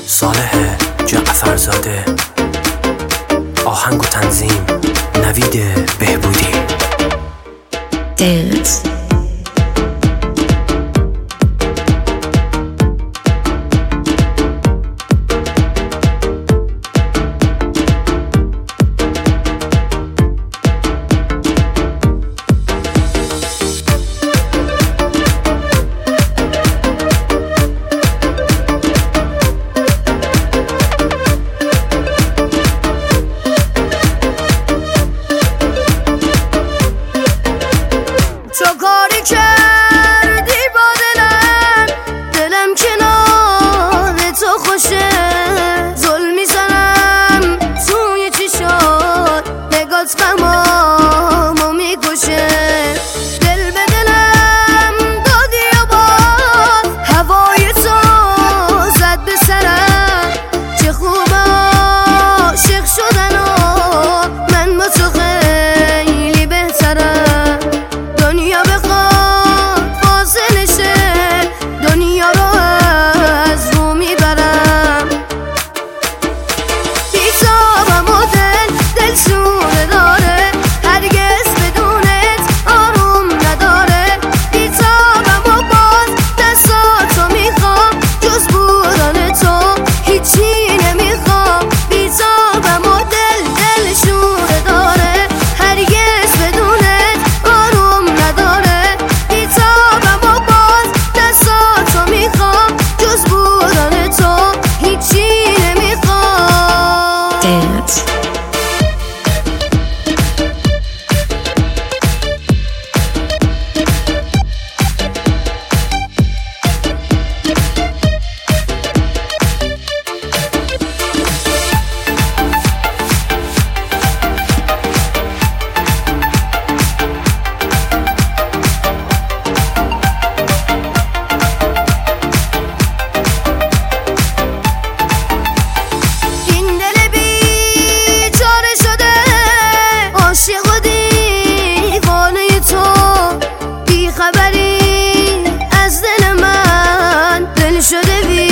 صالح جعفرزاده، آهنگ و تنظیم نوید بهبودی. تو کاری کردی با دلم کنار تو خوشه، ظلم میزنم توی چشات، نگات غمامو میکشه. دل به دلم دادی و باز هوای تو زد به سرم، چه خوب عاشق شدن و من با تو خیلی بهترم. دنیا بخواد فاصله شه، دنیا رو از رو میبرم. بیتابم و دل شوره داره، هرگز بدونت آروم نداره. بیتابم و باز دستاتو میخوام، جز بودن تو هیچی نمیخوام. بیتابم و دل شوره داره، هرگز بدونت آروم نداره. بیتابم و باز دستاتو میخوام، جز بودن تو هیچی نمیخوام. خبری از دل من، دل شده بی